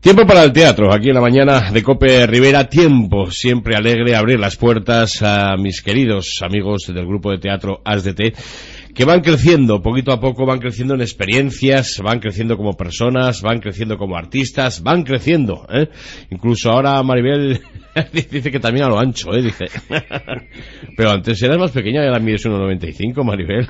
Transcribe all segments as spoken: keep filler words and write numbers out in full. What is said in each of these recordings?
Tiempo para el teatro, aquí en la mañana de COPE Rivera, tiempo siempre alegre, abrir las puertas a mis queridos amigos del grupo de teatro A S D T, que van creciendo, poquito a poco van creciendo en experiencias, van creciendo como personas, van creciendo como artistas, van creciendo, ¿eh? Incluso ahora Maribel dice que también a lo ancho, ¿eh? Dice. Pero antes eras más pequeña y ahora mides uno noventa y cinco, Maribel.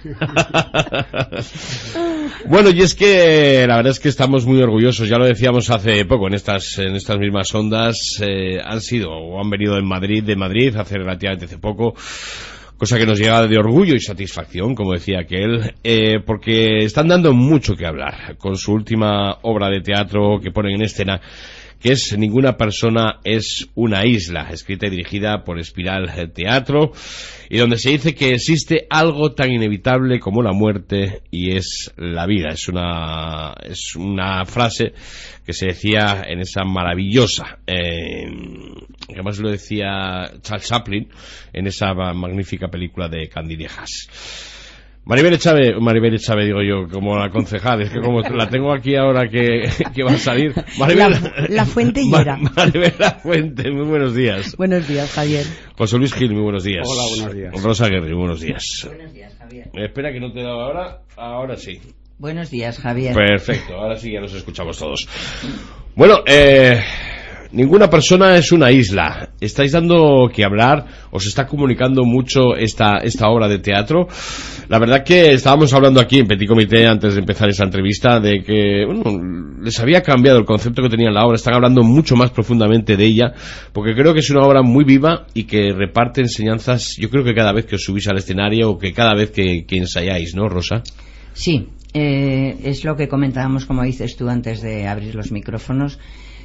Bueno, y es que la verdad es que estamos muy orgullosos, ya lo decíamos hace poco en estas en estas mismas ondas, eh, han sido o han venido en Madrid, de Madrid hace relativamente hace poco, cosa que nos llega de orgullo y satisfacción, como decía aquel, eh, porque están dando mucho que hablar con su última obra de teatro que ponen en escena, que es Ninguna persona es una isla, escrita y dirigida por Espiral Teatro, y donde se dice que existe algo tan inevitable como la muerte y es la vida. Es una es una frase que se decía en esa maravillosa, eh, que además lo decía Charles Chaplin, en esa magnífica película de Candilejas. Maribel Chávez, Maribel Chávez digo yo, como la concejal, es que como la tengo aquí ahora que, que va a salir. Maribel, la, la Fuente y era. Maribel La Fuente, muy buenos días. Buenos días, Javier. José Luis Gil, muy buenos días. Hola, buenos días. Rosa Guerri, muy buenos días. Buenos días, Javier. Eh, espera que no te he dado ahora, ahora sí. Buenos días, Javier. Perfecto, ahora sí ya nos escuchamos todos. Bueno, eh... Ninguna persona es una isla. Estáis dando que hablar, os está comunicando mucho esta esta obra de teatro. La verdad que estábamos hablando aquí en Petit Comité antes de empezar esa entrevista de que, bueno, les había cambiado el concepto que tenían la obra. Están hablando mucho más profundamente de ella, porque creo que es una obra muy viva y que reparte enseñanzas. Yo creo que cada vez que os subís al escenario o que cada vez que, que ensayáis, ¿no, Rosa? Sí, eh, es lo que comentábamos, como dices tú antes de abrir los micrófonos.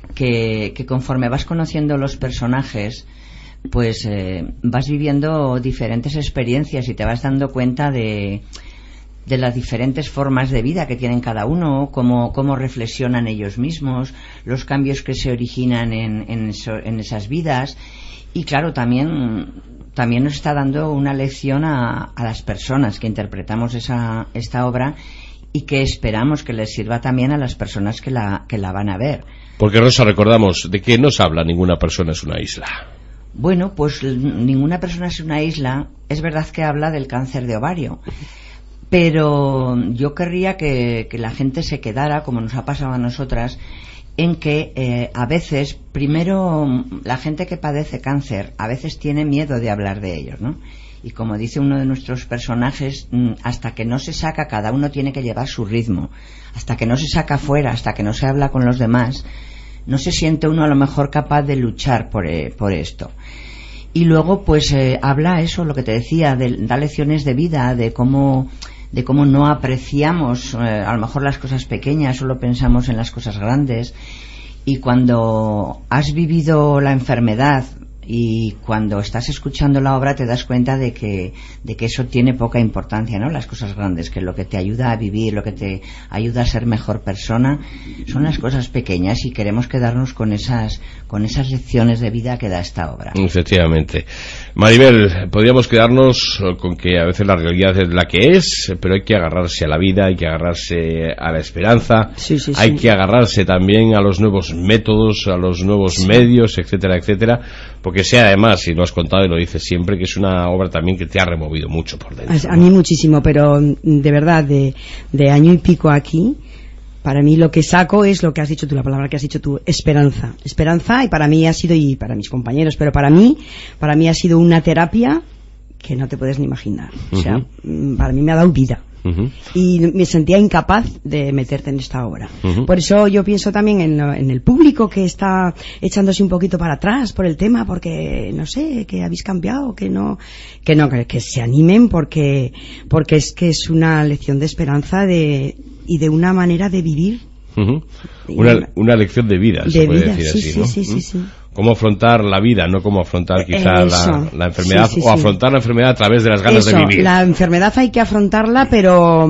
Que, que conforme vas conociendo los personajes, pues eh, vas viviendo diferentes experiencias y te vas dando cuenta de, de las diferentes formas de vida que tienen cada uno, cómo, cómo reflexionan ellos mismos, los cambios que se originan en, en, eso, en esas vidas. Y claro, también, también nos está dando una lección a, a las personas que interpretamos esa, esta obra y que esperamos que les sirva también a las personas que la, que la van a ver. Porque, Rosa, recordamos, ¿de qué nos habla Ninguna persona es una isla? Bueno, pues Ninguna persona es una isla, es verdad que habla del cáncer de ovario, pero yo querría que, que la gente se quedara, como nos ha pasado a nosotras, en que eh, a veces, primero, la gente que padece cáncer a veces tiene miedo de hablar de ellos, ¿no? Y como dice uno de nuestros personajes, hasta que no se saca, cada uno tiene que llevar su ritmo. Hasta que no se saca fuera, hasta que no se habla con los demás, no se siente uno a lo mejor capaz de luchar por, eh, por esto. Y luego pues eh, habla eso, lo que te decía, de, da lecciones de vida, de cómo, de cómo no apreciamos eh, a lo mejor las cosas pequeñas, solo pensamos en las cosas grandes. Y cuando has vivido la enfermedad y cuando estás escuchando la obra te das cuenta de que de que eso tiene poca importancia, ¿no? Las cosas grandes, que lo que te ayuda a vivir, lo que te ayuda a ser mejor persona son las cosas pequeñas, y queremos quedarnos con esas con esas lecciones de vida que da esta obra. Efectivamente. Maribel, podríamos quedarnos con que a veces la realidad es la que es, pero hay que agarrarse a la vida, hay que agarrarse a la esperanza, sí, sí, hay sí. que agarrarse también a los nuevos métodos, a los nuevos sí. medios, etcétera, etcétera, porque sea además, y lo has contado y lo dices siempre, que es una obra también que te ha removido mucho por dentro. A, a mí muchísimo, pero de verdad, de, de año y pico aquí, para mí lo que saco es lo que has dicho tú, la palabra que has dicho tú, esperanza. Esperanza, y para mí ha sido, y para mis compañeros, pero para mí, para mí ha sido una terapia que no te puedes ni imaginar. O sea, uh-huh. para mí me ha dado vida. Uh-huh. Y me sentía incapaz de meterte en esta obra. Uh-huh. Por eso yo pienso también en, lo, en el público que está echándose un poquito para atrás por el tema, porque no sé, que habéis cambiado, que no, que no, que, que se animen, porque, porque es que es una lección de esperanza de, y de una manera de vivir. Uh-huh. Una, una lección de vida, de se puede vida, decir sí, así, sí, ¿no? sí, sí, sí. Cómo afrontar la vida, no cómo afrontar quizá la, la enfermedad, sí, sí, o afrontar sí. la enfermedad a través de las ganas Eso, de vivir. La enfermedad hay que afrontarla, pero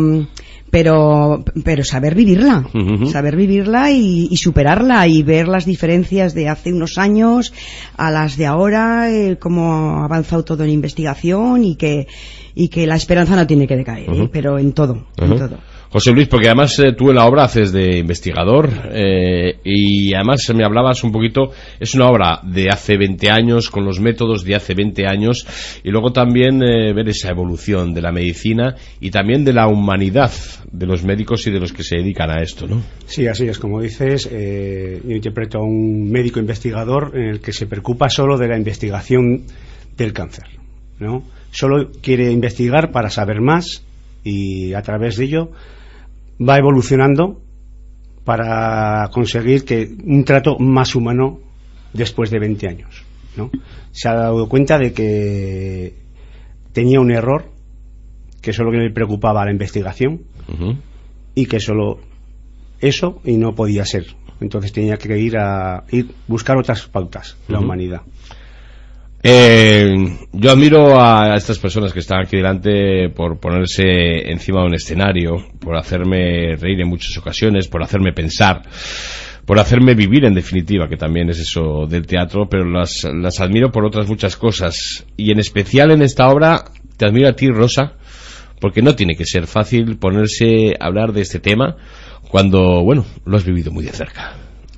pero pero saber vivirla, uh-huh. saber vivirla y, y superarla, y ver las diferencias de hace unos años a las de ahora, eh, cómo ha avanzado todo en investigación, y que y que la esperanza no tiene que decaer, uh-huh. ¿eh? Pero en todo, uh-huh. en todo. José Luis, porque además eh, tú en la obra haces de investigador eh, y además me hablabas un poquito, es una obra de hace veinte años, con los métodos de hace veinte años, y luego también eh, ver esa evolución de la medicina y también de la humanidad de los médicos y de los que se dedican a esto, ¿no? Sí, así es, como dices, eh, yo interpreto a un médico investigador en el que se preocupa solo de la investigación del cáncer, ¿no? Solo quiere investigar para saber más y a través de ello va evolucionando para conseguir que un trato más humano después de veinte años, ¿no? Se ha dado cuenta de que tenía un error, que solo le preocupaba la investigación, uh-huh. y que solo eso y no podía ser. Entonces tenía que ir a ir buscar otras pautas, uh-huh. la humanidad. Eh, yo admiro a estas personas que están aquí delante por ponerse encima de un escenario, por hacerme reír en muchas ocasiones, por hacerme pensar, por hacerme vivir, en definitiva, que también es eso del teatro, pero las, las admiro por otras muchas cosas, y en especial en esta obra te admiro a ti, Rosa, porque no tiene que ser fácil ponerse a hablar de este tema cuando, bueno, lo has vivido muy de cerca.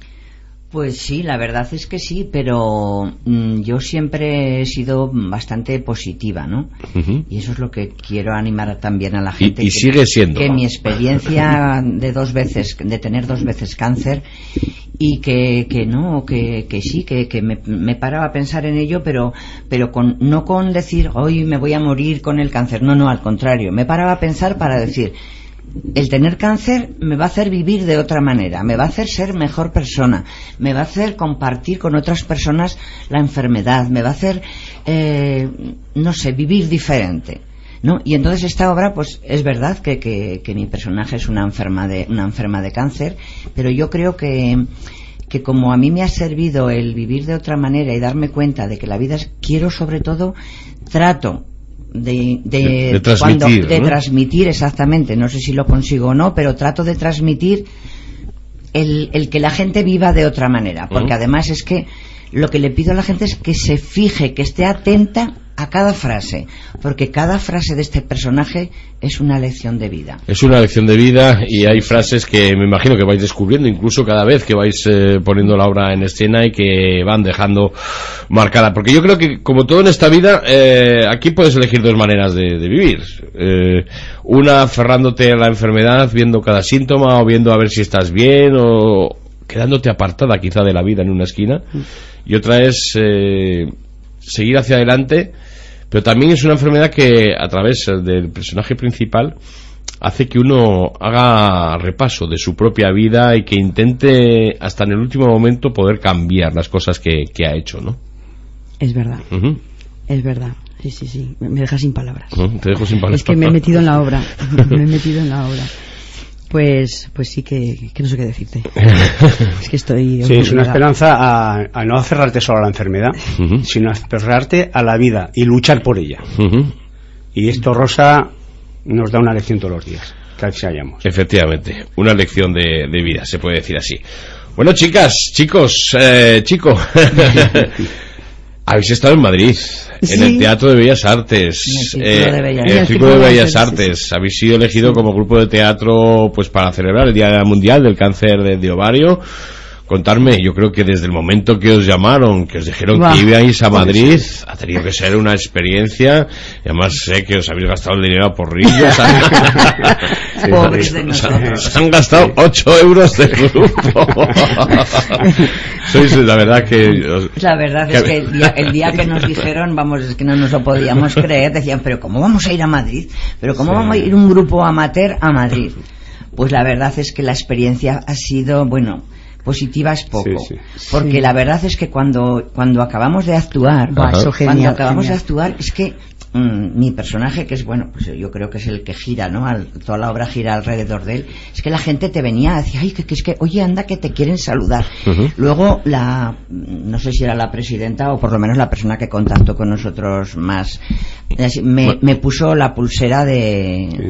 Pues sí, la verdad es que sí, pero mmm, yo siempre he sido bastante positiva, ¿no? Uh-huh. Y eso es lo que quiero animar también a la gente. Y, y que, sigue siendo. Que mi experiencia de dos veces, de tener dos veces cáncer, y que, que no, que, que sí, que, que me, me paraba a pensar en ello, pero, pero con, no con decir, hoy me voy a morir con el cáncer. No, no, al contrario. Me paraba a pensar para decir, el tener cáncer me va a hacer vivir de otra manera, me va a hacer ser mejor persona, me va a hacer compartir con otras personas la enfermedad, me va a hacer, eh, no sé, vivir diferente, ¿no? Y entonces esta obra, pues es verdad que, que, que mi personaje es una enferma de, una enferma de cáncer, pero yo creo que, que como a mí me ha servido el vivir de otra manera y darme cuenta de que la vida es, quiero sobre todo, trato De, de, de, de transmitir, cuando, de ¿no? transmitir exactamente, no sé si lo consigo o no, pero trato de transmitir el, el que la gente viva de otra manera, porque uh-huh. además es que lo que le pido a la gente es que se fije, que esté atenta a cada frase, porque cada frase de este personaje es una lección de vida. Es una lección de vida, y hay frases que me imagino que vais descubriendo incluso cada vez que vais eh, poniendo la obra en escena y que van dejando marcada, porque yo creo que como todo en esta vida, eh, aquí puedes elegir dos maneras de, de vivir, eh, una aferrándote a la enfermedad, viendo cada síntoma o viendo a ver si estás bien, o quedándote apartada quizá de la vida en una esquina, y otra es eh, seguir hacia adelante. Pero también es una enfermedad que a través del personaje principal hace que uno haga repaso de su propia vida y que intente hasta en el último momento poder cambiar las cosas que, que ha hecho, ¿no? Es verdad, uh-huh. es verdad, sí, sí, sí, me deja sin palabras. Uh-huh. Te dejo sin palabras. Es que me he metido en la obra, me he metido en la obra. Pues, pues sí que, que no sé qué decirte. Es que estoy... Sí, es una esperanza a, a no aferrarte solo a la enfermedad, uh-huh. sino a aferrarte a la vida y luchar por ella. Uh-huh. Y esto, Rosa, nos da una lección todos los días, que así hayamos. Efectivamente, una lección de, de vida, se puede decir así. Bueno, chicas, chicos, eh, chico... Habéis estado en Madrid, sí. en el Teatro de Bellas Artes, en el Círculo de Bellas, eh, el Círculo de Bellas Artes. Sí, sí. Habéis sido elegido sí. como grupo de teatro, pues para celebrar el Día Mundial del Cáncer de, de Ovario. Contarme, yo creo que desde el momento que os llamaron, que os dijeron wow. que ibais a Madrid, ha tenido que ser una experiencia, y además sé que os habéis gastado el dinero a porrillos. Sí, pobres de nosotros. Se han gastado ocho euros de grupo. Sois la verdad que... Os, la verdad que, es que el día, el día que nos dijeron, vamos, es que no nos lo podíamos creer, decían, pero ¿cómo vamos a ir a Madrid? ¿Pero cómo sí. vamos a ir un grupo amateur a Madrid? Pues la verdad es que la experiencia ha sido, bueno... positiva es poco, sí, sí. porque sí. la verdad es que cuando cuando acabamos de actuar, Ajá. genial, cuando acabamos genial. de actuar, es que mmm, mi personaje, que es bueno, pues yo creo que es el que gira, ¿no? Al, toda la obra gira alrededor de él. Es que la gente te venía a decir, ay, que, que es que, oye, anda, que te quieren saludar. Uh-huh. Luego la, no sé si era la presidenta o por lo menos la persona que contactó con nosotros más, me, me puso la pulsera de... Sí.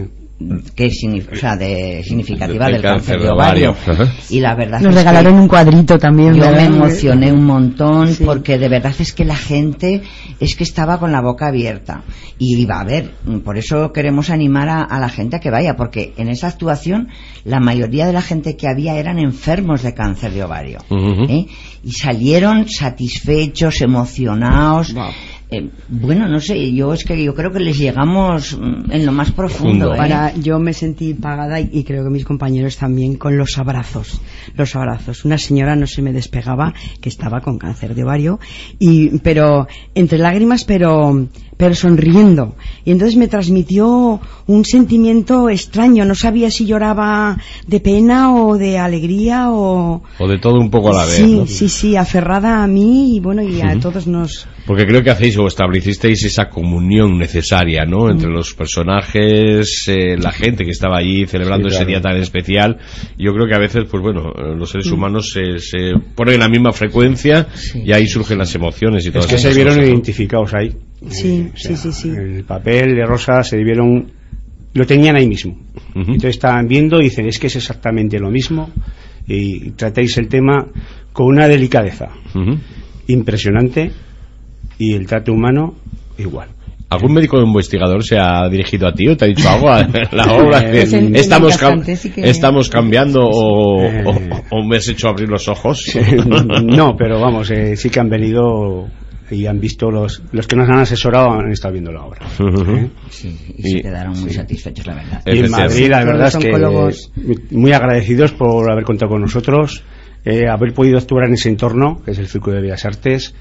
que signif- o sea, de significativa del del cáncer, cáncer de ovario. de ovario. Y la verdad Nos es regalaron que un cuadrito también. yo ¿verdad? me emocioné un montón Sí. porque de verdad es que la gente es que estaba con la boca abierta. Y iba a ver, por eso queremos animar a, a la gente a que vaya, porque en esa actuación la mayoría de la gente que había eran enfermos de cáncer de ovario. Ujú. ¿eh? Y salieron satisfechos, emocionados. Wow. Eh, bueno, no sé, yo es que yo creo que les llegamos mm, en lo más profundo. Profundo. ¿eh? Para, yo me sentí pagada y, y creo que mis compañeros también con los abrazos, los abrazos. Una señora no se me despegaba que estaba con cáncer de ovario y, pero entre lágrimas, pero, pero sonriendo. Y entonces me transmitió un sentimiento extraño. No sabía si lloraba de pena o de alegría o. O de todo un poco a la vez, Sí, ¿no? sí, sí, aferrada a mí y bueno y a Ujú. todos nos. Porque creo que hacéis o establecisteis esa comunión necesaria, ¿no? Entre los personajes, eh, la gente que estaba allí celebrando Sí, ese claro. día tan especial. Yo creo que a veces, pues bueno, eh, los seres humanos se, se ponen en la misma frecuencia y ahí surgen las emociones y todo Es que eso. se vieron identificados ahí. Sí, Eh, o sí, sí, sí. El papel de Rosa se vieron, lo tenían ahí mismo. Ujú. Entonces estaban viendo y dicen, es que es exactamente lo mismo. Y tratáis el tema con una delicadeza Ujú. impresionante y el trato humano igual. ¿Algún médico investigador se ha dirigido a ti o te ha dicho algo a la obra? Eh, que es el- estamos, el cam- cantante, sí que- estamos cambiando o, Eh. o- o me has hecho abrir los ojos. No, pero vamos, eh, sí que han venido y han visto los los que nos han asesorado han estado viendo la obra. Ujú. ¿eh? Sí, y, Y- se quedaron muy satisfechos, la verdad. Y en Efectivamente. Madrid la Todos verdad los es que oncólogos. muy agradecidos por haber contado con nosotros, eh, haber podido actuar en ese entorno que es el Círculo de Bellas Artes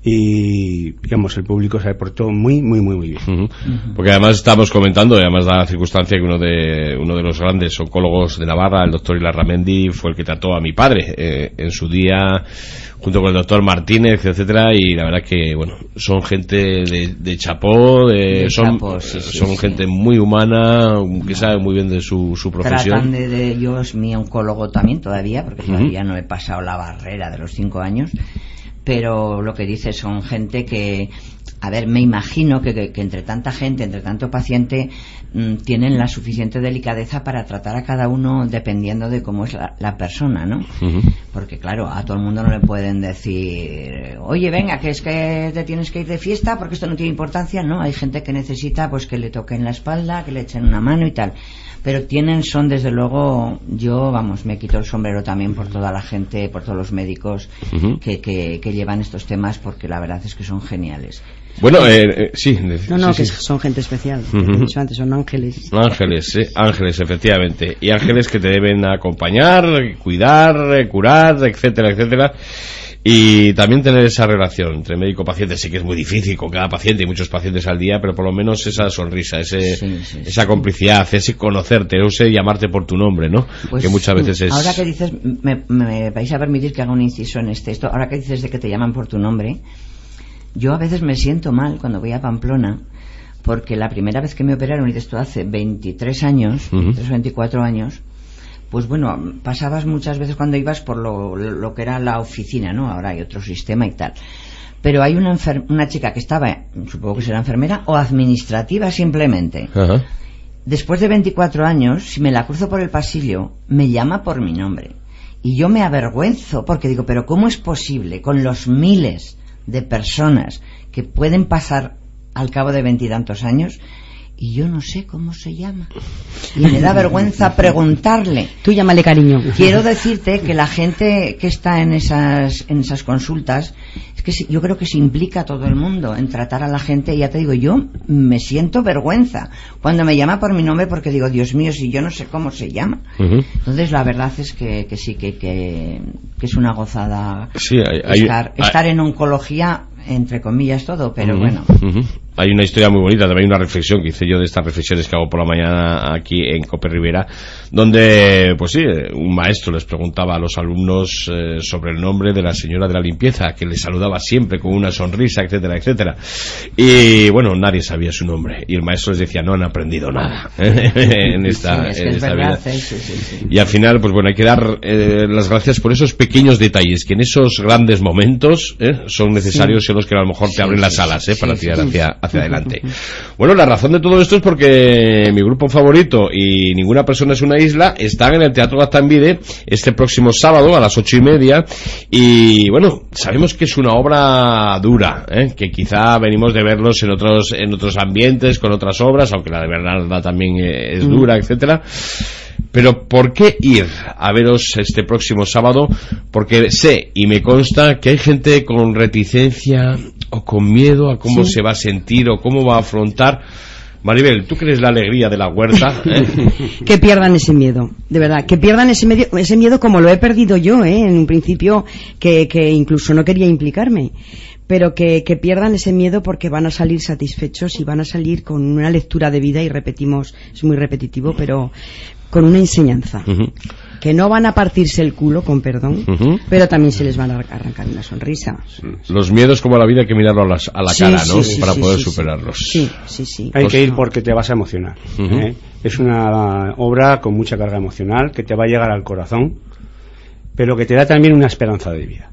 y digamos el público se ha portado muy muy muy muy bien. Ujú. Porque además estamos comentando, y además da la circunstancia que uno de uno de los grandes oncólogos de Navarra, el doctor Ilarramendi, fue el que trató a mi padre eh, en su día, junto con el doctor Martínez, etcétera, y la verdad que, bueno, son gente de, de chapó, de, De son, chapó, sí, sí, son sí. gente muy humana, que sabe muy bien de su, su Tratan profesión. de, de yo es mi oncólogo también todavía, porque Ujú. todavía no he pasado la barrera de los cinco años, pero lo que dice son gente que, a ver, me imagino que, que, que entre tanta gente, entre tanto paciente, mmm, tienen la suficiente delicadeza para tratar a cada uno dependiendo de cómo es la, la persona, ¿no? Ujú. Porque claro, a todo el mundo no le pueden decir, oye, venga, que es que te tienes que ir de fiesta porque esto no tiene importancia, ¿no? Hay gente que necesita pues que le toquen la espalda, que le echen una mano y tal. Pero tienen, son desde luego, yo, vamos, me quito el sombrero también por toda la gente, por todos los médicos Ujú. que, que, que llevan estos temas, porque la verdad es que son geniales. Bueno, eh, eh, sí. No, no, sí, que sí. son gente especial. Ujú. Te he dicho antes, son ángeles. Ángeles, eh, ángeles, efectivamente. Y ángeles que te deben acompañar, cuidar, eh, curar, etcétera, etcétera. Y también tener esa relación entre médico-paciente. Sí que es muy difícil con cada paciente y muchos pacientes al día, pero por lo menos esa sonrisa, ese, Sí, sí, esa sí. complicidad, ese conocerte, ese llamarte por tu nombre, ¿no? Pues, que muchas veces es... Ahora que dices, me, me vais a permitir que haga un inciso en este esto, ahora que dices de que te llaman por tu nombre, yo a veces me siento mal cuando voy a Pamplona, porque la primera vez que me operaron, y de esto hace veintitrés años, Ujú. veintitrés o veinticuatro años, pues bueno, pasabas muchas veces cuando ibas por lo, lo que era la oficina, ¿no? Ahora hay otro sistema y tal. Pero hay una, enfer- una chica que estaba, supongo que será enfermera, o administrativa simplemente. Ajá. Después de veinticuatro años, si me la cruzo por el pasillo, me llama por mi nombre. Y yo me avergüenzo, porque digo, pero ¿cómo es posible con los miles de personas que pueden pasar al cabo de veintitantos años y yo no sé cómo se llama? Y me da vergüenza preguntarle. Tú llámale cariño. Quiero decirte que la gente que está en esas en esas consultas, es que si- yo creo que se implica todo el mundo en tratar a la gente, y ya te digo, yo me siento vergüenza cuando me llama por mi nombre, porque digo, Dios mío, si yo no sé cómo se llama. Ujú. Entonces la verdad es que, que sí, que, que, que es una gozada Sí, hay, hay- estar, hay- estar en oncología, entre comillas todo, pero Ujú, bueno. ujú. Hay una historia muy bonita, también una reflexión que hice yo de estas reflexiones que hago por la mañana aquí en Cope Rivera, donde, pues sí, un maestro les preguntaba a los alumnos eh, sobre el nombre de la señora de la limpieza, que les saludaba siempre con una sonrisa, etcétera, etcétera. Y bueno, nadie sabía su nombre. Y el maestro les decía, no han aprendido nada en esta, Sí, es que en es esta verdad, vida. sí, sí, sí, sí. Y al final, pues bueno, hay que dar eh, las gracias por esos pequeños detalles que en esos grandes momentos eh, son necesarios y son los que a lo mejor te Sí, abren sí, las alas eh, sí, para sí, tirar sí. hacia, hacia adelante. Bueno, la razón de todo esto es porque mi grupo favorito y Ninguna persona es una isla están en el Teatro Gaztambide este próximo sábado a las ocho y media, y bueno, sabemos que es una obra dura, ¿eh? Que quizá venimos de verlos en otros en otros ambientes, con otras obras, aunque la de Bernarda también es dura, etcétera. Pero ¿por qué ir a veros este próximo sábado? Porque sé y me consta que hay gente con reticencia o con miedo a cómo sí. se va a sentir o cómo va a afrontar. Maribel, ¿tú crees la alegría de la huerta? ¿Eh? Que pierdan ese miedo, de verdad, que pierdan ese, medio, ese miedo como lo he perdido yo, ¿eh? En un principio que, que incluso no quería implicarme. Pero que, que pierdan ese miedo, porque van a salir satisfechos y van a salir con una lectura de vida, y repetimos, es muy repetitivo, pero con una enseñanza. Uh-huh. Que no van a partirse el culo, con perdón, uh-huh. pero también se les van a arrancar una sonrisa. Los miedos, como la vida, hay que mirarlo a, las, a la sí, cara, ¿no? Sí, sí, Para sí, poder sí, superarlos. Sí, sí, sí. Hay que ir porque te vas a emocionar. Uh-huh. ¿eh? Es una obra con mucha carga emocional que te va a llegar al corazón, pero que te da también una esperanza de vida.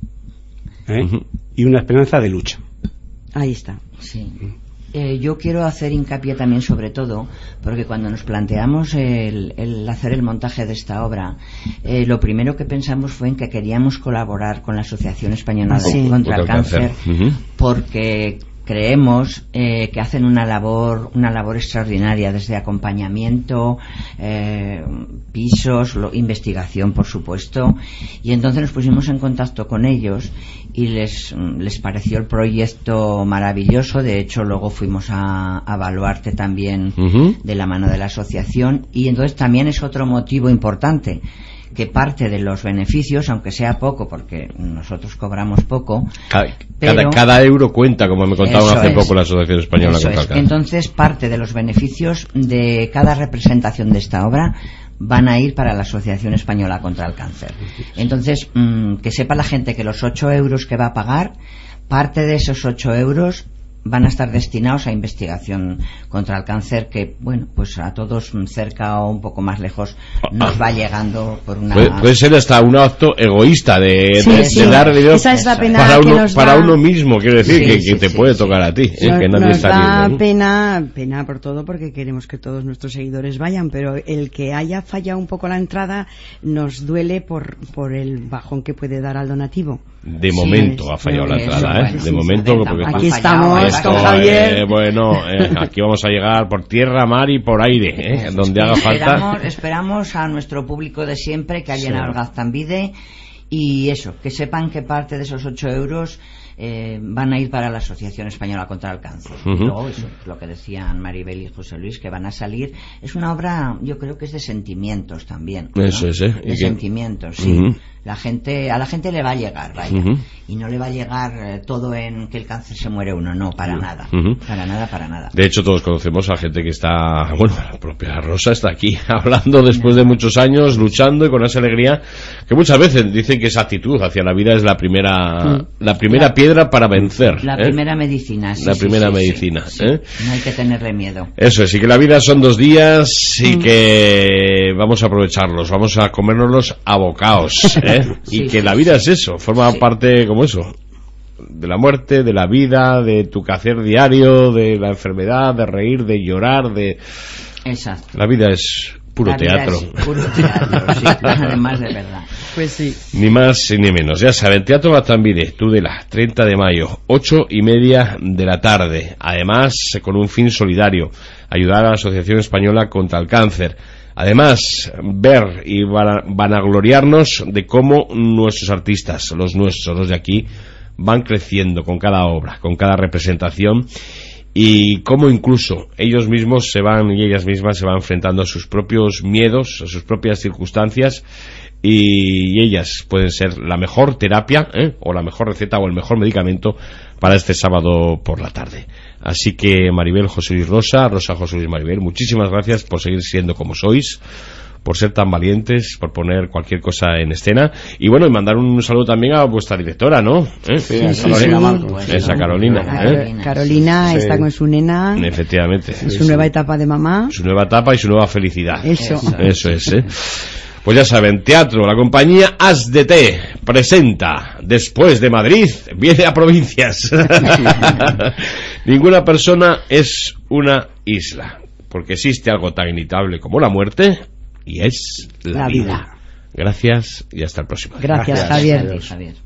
¿eh? Uh-huh. Y una esperanza de lucha. Ahí está. Sí. Eh, yo quiero hacer hincapié también, sobre todo, porque cuando nos planteamos el, el hacer el montaje de esta obra, eh, lo primero que pensamos fue en que queríamos colaborar con la Asociación Española sí. contra el Cáncer, uh-huh. porque creemos eh, que hacen una labor una labor extraordinaria, desde acompañamiento, eh, pisos, lo, investigación, por supuesto, y entonces nos pusimos en contacto con ellos y les les pareció el proyecto maravilloso. De hecho, luego fuimos a, a Baluarte también, uh-huh. de la mano de la asociación, y entonces también es otro motivo importante, que parte de los beneficios, aunque sea poco, porque nosotros cobramos poco, cada, pero, cada, cada euro cuenta, como me contaban hace es, poco la Asociación Española contra el Cáncer. Entonces, parte de los beneficios de cada representación de esta obra van a ir para la Asociación Española contra el Cáncer. Entonces, mmm, que sepa la gente que los ocho euros que va a pagar, parte de esos ocho euros van a estar destinados a investigación contra el cáncer, que, bueno, pues a todos cerca o un poco más lejos nos va llegando por una... Puede, puede ser hasta un acto egoísta de, sí, de, sí. de dar dinero Esa es la pena para, que uno, nos para da... uno mismo, quiero decir, sí, que, sí, que te sí, puede sí. tocar a ti, ¿eh? Nos, que nadie nos está da libre, ¿no? pena, pena por todo, porque queremos que todos nuestros seguidores vayan, pero el que haya fallado un poco la entrada nos duele por, por el bajón que puede dar al donativo. De momento sí, ha fallado la entrada, ¿eh? De sí, momento, porque aquí estamos esto, con Javier. Eh, bueno, eh, aquí vamos a llegar por tierra, mar y por aire, ¿eh? Donde haga esperamos, falta. Esperamos a nuestro público de siempre que ha llenado sí. el Gaztambide, y eso, que sepan que parte de esos ocho euros eh, van a ir para la Asociación Española contra el Cáncer. Uh-huh. Y luego, eso, lo que decían Maribel y José Luis, que van a salir. Es una obra, yo creo que es de sentimientos también, ¿no? Eso es, ¿eh? De que... sentimientos, sí. Uh-huh. La gente, a la gente le va a llegar, vaya. Uh-huh. Y no le va a llegar eh, todo en que el cáncer se muere uno, no, para uh-huh. nada. Uh-huh. Para nada, para nada. De hecho, todos conocemos a gente que está, bueno, la propia Rosa está aquí hablando después no. de muchos años, luchando y con esa alegría, que muchas veces dicen que esa actitud hacia la vida es la primera, uh-huh. la primera la, piedra para vencer. La ¿eh? primera medicina, sí. La sí, primera sí, medicina, sí, ¿eh? Sí. No hay que tenerle miedo. Eso es, y que la vida son dos días y uh-huh. que vamos a aprovecharlos, vamos a comérnoslos a bocaos, ¿eh? sí, y que sí. la La vida es eso, forma sí. parte como eso, de la muerte, de la vida, de tu quehacer diario, de la enfermedad, de reír, de llorar, de... Exacto. La vida es puro la vida teatro. Es puro teatro, sí, además de verdad. Pues sí. Ni más ni menos. Ya saben, Teatro Gaztambide, Tudela, treinta de mayo, ocho y media de la tarde. Además, con un fin solidario, ayudar a la Asociación Española contra el Cáncer. Además, ver y vanagloriarnos de cómo nuestros artistas, los nuestros, los de aquí, van creciendo con cada obra, con cada representación, y cómo incluso ellos mismos se van y ellas mismas se van enfrentando a sus propios miedos, a sus propias circunstancias, y ellas pueden ser la mejor terapia, ¿eh? o la mejor receta o el mejor medicamento para este sábado por la tarde. Así que Maribel, José Luis, Rosa, Rosa, José Luis, Maribel, muchísimas gracias por seguir siendo como sois, por ser tan valientes, por poner cualquier cosa en escena, y bueno, y mandar un saludo también a vuestra directora, ¿no? ¿Eh? Sí, sí, Carolina, sí, pues, Esa Carolina, ¿eh? Carolina sí. está con su nena, efectivamente, en su sí, nueva sí. etapa de mamá, su nueva etapa y su nueva felicidad. Eso, eso es, ¿eh? Pues ya saben, teatro, la compañía As de Té presenta, después de Madrid, viene a provincias. Ninguna persona es una isla, porque existe algo tan inevitable como la muerte, y es la, La vida. vida. Gracias y hasta el próximo. Gracias, Gracias. Javier. Gracias, Javier.